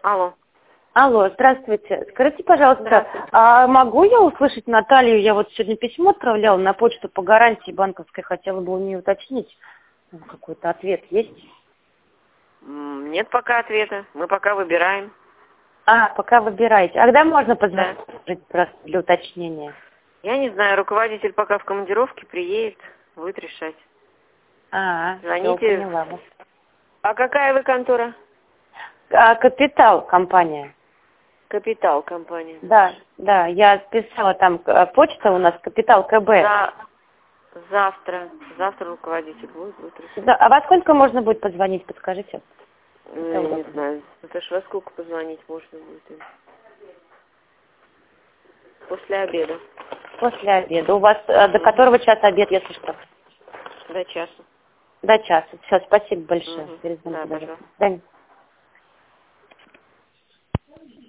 Алло. Алло, здравствуйте. Скажите, пожалуйста, Здравствуйте. а могу я услышать Наталью? Я вот сегодня письмо отправляла на почту по гарантии банковской, хотела бы у нее уточнить. Какой-то ответ есть? Нет пока ответа. Мы пока выбираем. Пока выбираете. А когда можно позвонить, Да. просто для уточнения? Я не знаю, руководитель пока в командировке, приедет, будет решать. Всё, Звоните. поняла. А какая вы контора? Капитал компания. Капитал компания. Да, я писала там, почта у нас Капитал КБ. Завтра руководитель будет решать. Да, а во сколько можно будет позвонить, подскажите? Я не знаю. Это ж во сколько позвонить можно будет им? После обеда. После обеда. У вас до которого часа обед, если что? До часа. До часа. Все, спасибо большое. Угу. Перезвоните, Да, пожалуйста. пожалуйста. До свидания.